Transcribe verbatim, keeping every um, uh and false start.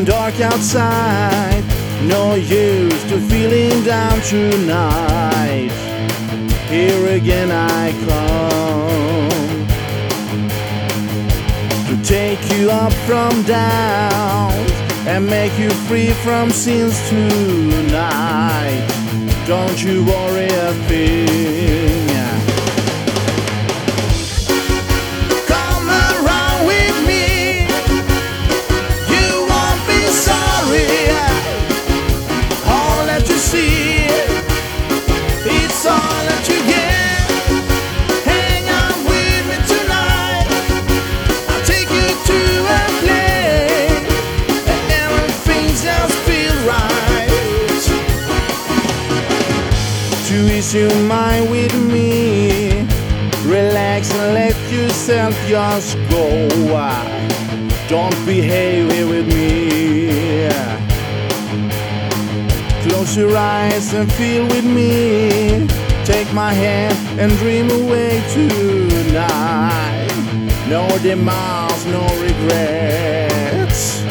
dark outside, no use to feeling down tonight. Here again I come to take you up from down and make you free from sins tonight. Don't you worry a thing. Come around with me, you won't be sorry. All that you see, it's all that you get. Hang out with me tonight, I'll take you to a place and everything just feels right. To ease your mind with me, relax and let yourself just go. Don't be heavy with me. Close your eyes and feel with me. Take my hand and dream away tonight. No demands, no regrets.